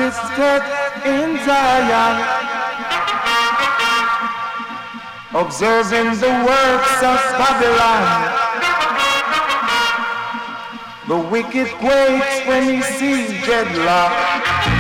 seated in Zion, observing the works of Babylon. The wicked quakes when he sees dreadlock.